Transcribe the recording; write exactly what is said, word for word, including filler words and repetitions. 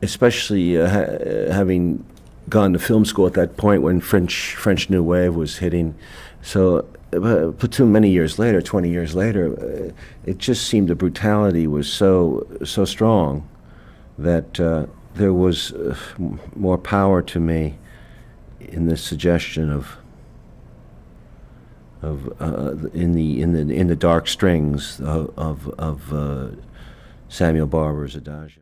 especially uh, ha having gone to film school at that point when French French New Wave was hitting. So uh, Platoon, many years later, twenty years later, uh, it just seemed the brutality was so so strong that uh, there was uh, more power to me in the suggestion of of uh, in the in the in the dark strings of of, of uh, Samuel Barber's Adagio.